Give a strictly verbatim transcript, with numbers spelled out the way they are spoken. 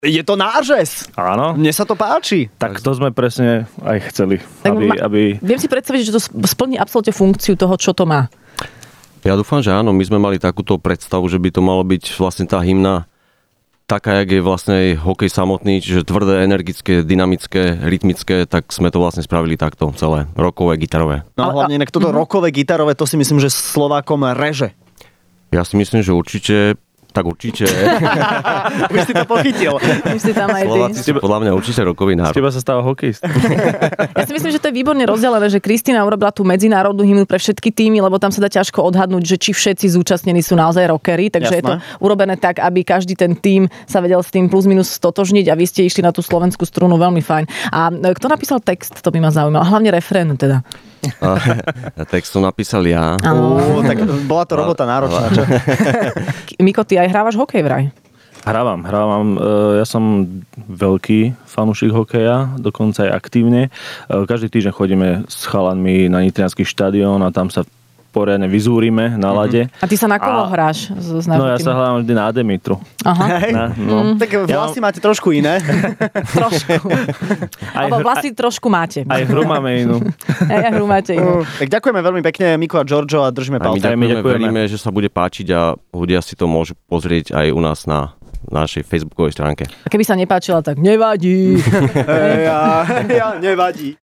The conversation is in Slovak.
Je to nářez. Áno. Mne sa to páči. Tak to sme presne aj chceli. Tak Aby, ma- aby... Viem si predstaviť, že to splní absolútne funkciu toho, čo to má. Ja dúfam, že áno. My sme mali takúto predstavu, že by to malo byť vlastne tá hymna taká, jak je vlastne aj hokej samotný, čiže tvrdé, energické, dynamické, rytmické, tak sme to vlastne spravili takto celé. Rockové, gitarové. No a hlavne inak toto mm-hmm. rockové, gitarové, to si myslím, že Slovákom reže. Ja si myslím, že určite... Tak určite. Už si to pochytil. Už si tam aj ty. Slováci sú podľa mňa určite rokový Z národ. teba sa stáva hokejista. Ja si myslím, že to je výborne rozdelené, že Kristína urobila tú medzinárodnú hymnu pre všetky týmy, lebo tam sa dá ťažko odhadnúť, že či všetci zúčastnení sú naozaj rockery, takže je to Jasné. urobené tak, aby každý ten tím sa vedel s tým plus minus stotožniť a vy ste išli na tú slovenskú strunu, veľmi fajn. A kto napísal text, to by ma zaujímalo. Hlavne refrén teda. A text som napísal ja. Ó, tak bola to robota náročná, čo? Miko, ty aj hrávaš hokej vraj. Hrávam, hrávam. Ja som veľký fanúšik hokeja, dokonca aj aktívne. Každý týždeň chodíme s chalanmi na nitriansky štadión a tam sa poriadne vyzúrime na lade. A ty sa na koho A- hráš? S, s No ja tým? sa hľadám vždy na Demitru. Aha, Hej. Na, no. Tak vlasy máte trošku iné. trošku. Aj, Alebo hr- vlasy trošku máte. aj hru máme inú. Aj, aj hru máte inú. Tak ďakujeme veľmi pekne, Miko a Giorgio, a držíme A my palce. Aj my ďakujeme, ďakujeme. veríme, že sa bude páčiť a ľudia si to môžu pozrieť aj u nás na našej facebookovej stránke. A keby sa nepáčila, tak nevadí. Ja, ja, nevadí.